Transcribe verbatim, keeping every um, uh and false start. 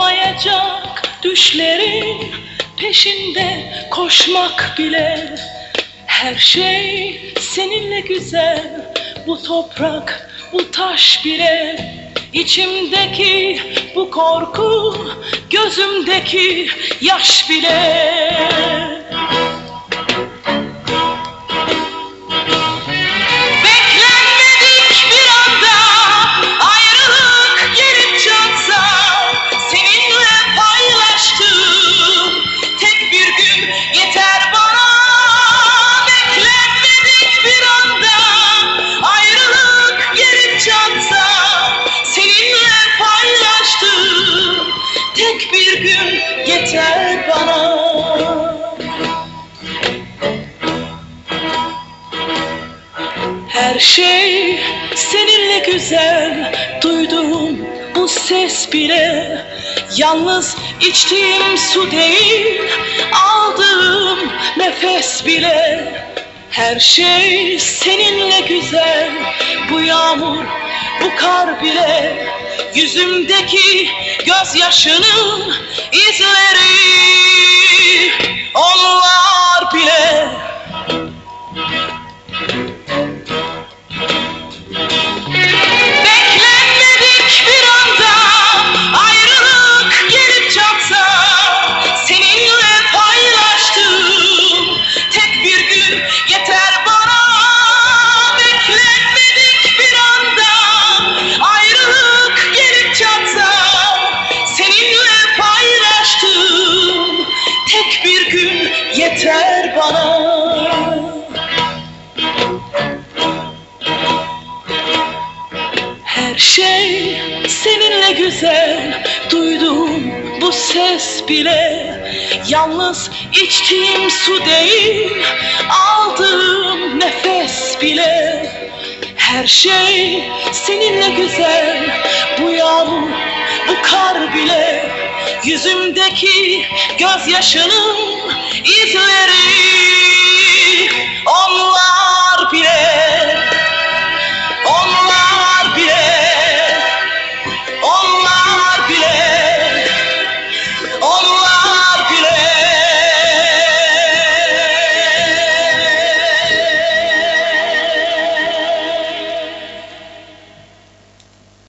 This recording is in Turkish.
Olmayacak düşlerin peşinde koşmak bile. Her şey seninle güzel, bu toprak, bu taş bile. İçimdeki bu korku, gözümdeki yaş bile. Tek bir gün yeter bana. Her şey seninle güzel, duyduğum bu ses bile. Yalnız içtiğim su değil, aldığım nefes bile. Her şey seninle güzel, bu yağmur, bu kar bile. Yüzümdeki gözyaşının izleri, onlar bile. Beklenmedik bir anda ayrılık gelip çatsa, seninle paylaştığım tek bir gün yeter bana. Beklenmedik bir anda ayrılık gelip çatsa, seninle paylaştığım tek bir gün yeter bana. Her şey seninle güzel, duyduğum bu ses bile. Yalnız içtiğim su değil, aldığım nefes bile. Her şey seninle güzel, bu yağmur, bu kar bile. Yüzümdeki gözyaşının izleri,